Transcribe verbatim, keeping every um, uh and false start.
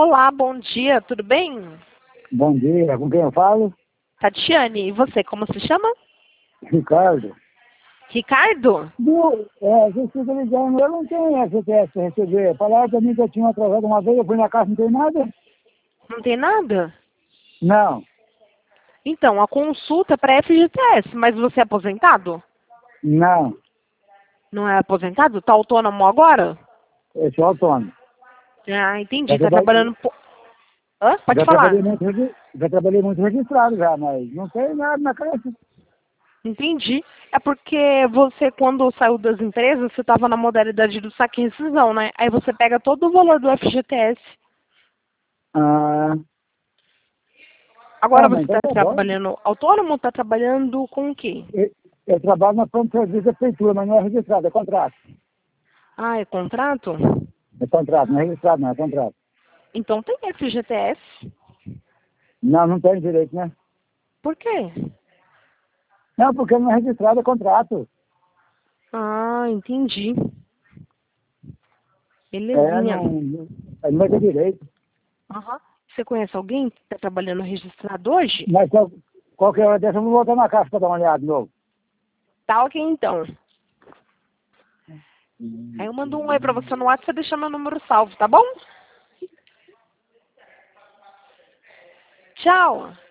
Olá, bom dia, tudo bem? Bom dia, com quem eu falo? Tatiane, e você, como se chama? Ricardo. Ricardo? Do, é, você fica ligando, eu não tenho F T S para receber. Falaram para mim que eu tinha atrasado uma vez, eu fui na casa, não tem nada? Não tem nada? Não, Então, a consulta é para F G T S, mas você é aposentado? não, Não é aposentado? Está autônomo agora? eu sou autônomo. Ah, entendi, Já, está traba- trabalhando... po- Hã? Pode já, trabalhei falar. muito, regi- já trabalhei muito registrado já, mas não tem nada na caixa. Entendi. É porque você, quando saiu das empresas, você estava na modalidade do saque e rescisão, né? Aí você pega todo o valor do F G T S. Ah, Agora ah, mas você então está tá bom. trabalhando autônomo ou está trabalhando com o quê? Eu, eu trabalho na planta de serviço da prefeitura, mas não é registrado, é contrato. Ah, é contrato? É contrato, não é registrado, não, é contrato. Então tem F G T S. Não, não tem direito, né? Por quê? Não, porque não é registrado, é contrato. Ah, entendi. É, Belezinha. não, não vai ter direito. Aham. Você conhece alguém que está trabalhando registrado hoje? Mas qual, qualquer hora dessa eu vou voltar na caixa para dar uma olhada de novo. Tá ok, então. Aí eu mando um oi pra você no WhatsApp, você deixa meu número salvo, tá bom? Tchau.